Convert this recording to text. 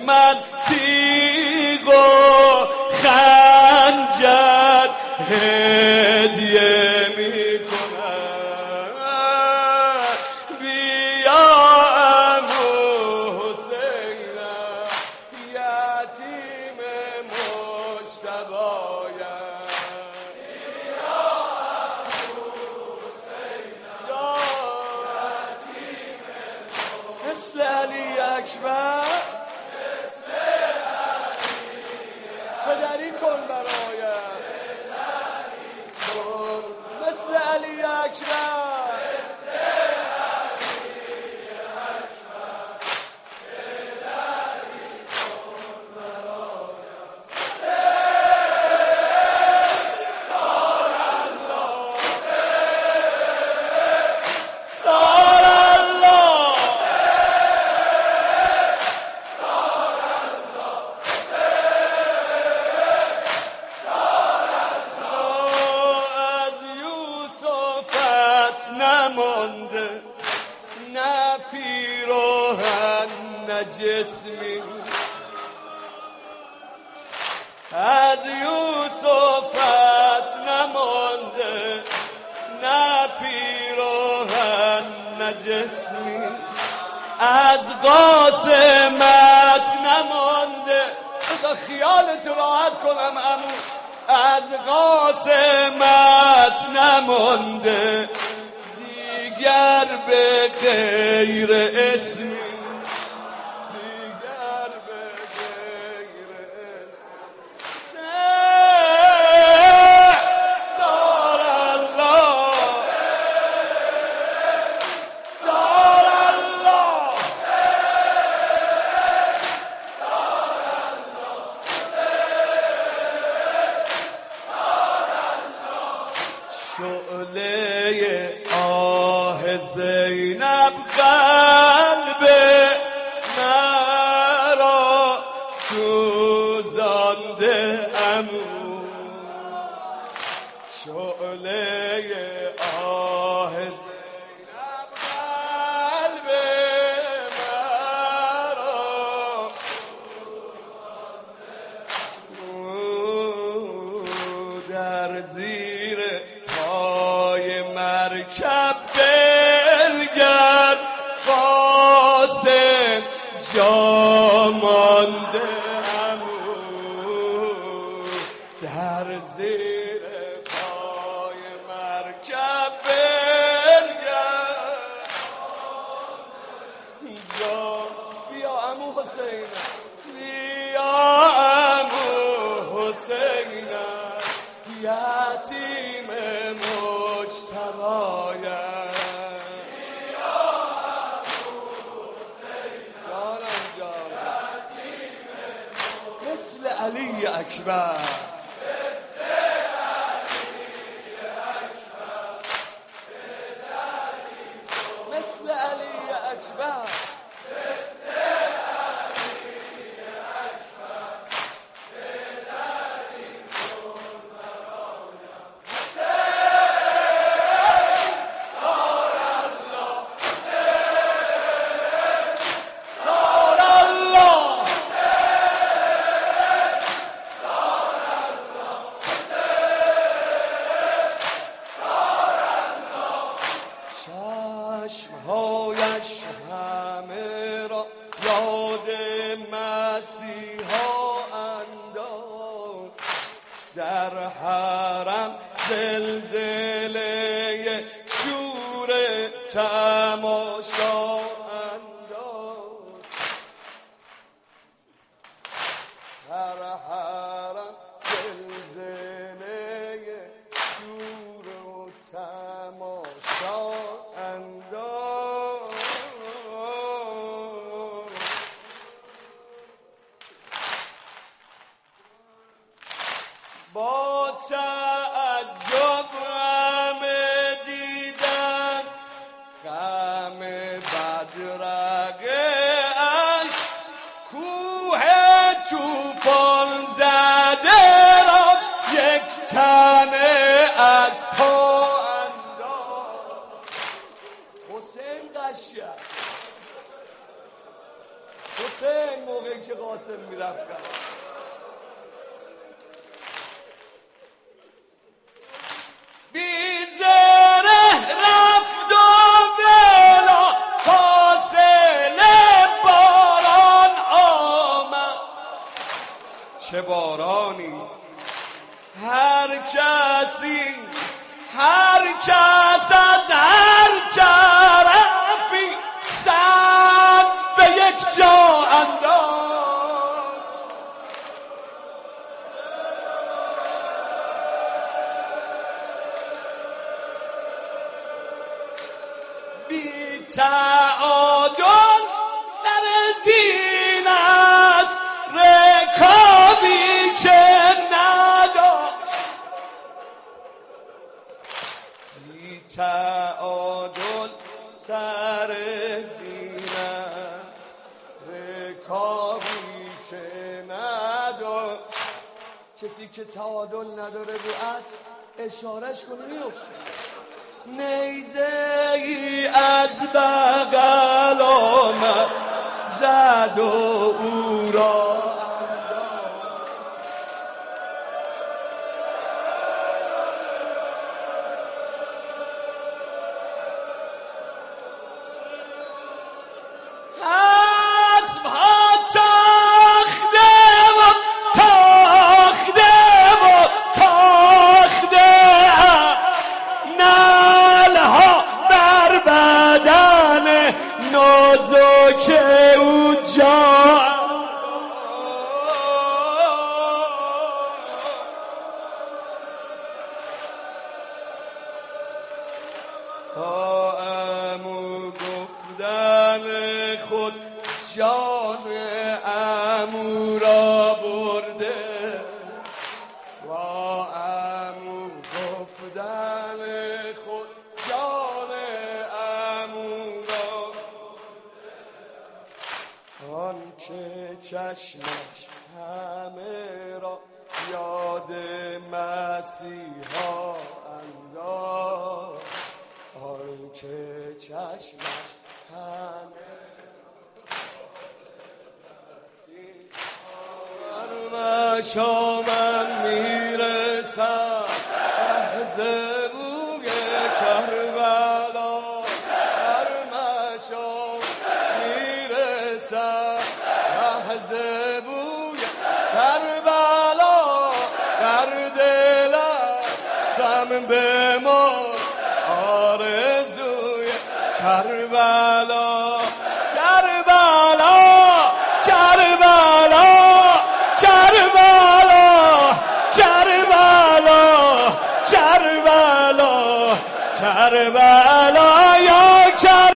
من تیغ و خنجر هدیه میکنم. بیا عمو حسینم یتیم مجتبایم. بیا عمو حسینم یتیم مثل علی اکبر پدری کن برایم مثل علی اکبر نمانده نه پیراهن نه جسمی. از یوسفت نمانده نه پیراهن نه جسمی. از قاسمت نمانده تا خیالت راحت کنم عمو. از قاسمت نمانده دیگر به غیر اسمی. دیگر به غیر اسمی. سار الله سار الله شعله آه زینب قلب مرا سوزانده عمو. شعله آه زینب قلب مرا در زیر پای مرکب بنگر قاسم جا مانده عمو. در زیر پای مرکب بنگر جا. بیا عمو حسینم بیا عمو حسینم یتیم مجتبایم. بیا عمو حسینم جانم جانم مثل علی اکبر مثل علی اکبر مثل علی اکبر چشمهایش همه را یاد مسیحا انداخت. در حرم زلزله شور تماشا انداخت. در حرم زلزله شور و تماشا انداخت. با تعجب غم دیدن غم بدرقه اش کوه توفان زده را یک تنه از پا انداخت. حسین قشنگ حسین موقعی که که قاسم میرفتن. بی زره رفت و بلا فاصله باران آمد. چه بارانی! هر کس از هر طرفی سد به یک جا انداخت. بی تعادل سر زین است، رکابی که نداشت. بی تعادل سر زین است، رکابی که نداشت. کسی که تعادل نداره رو اسب اشارش کنه میفته. نیزه ای از بغل آمد زد و او را نازک او جا عمو گفتن خود جان عمو را برده. و عمو گفتن خود جان عمو را، آن که چشمش همه را یاد مسیحا انداخت. آن که چشمش همه مشامم میرسم از بوی کربلا. هر مشام میرسم از بوی کربلا. در دلم سم بمال آرزوی کربلا. کربلا کربلا کربلا کربلا کربلا کربلا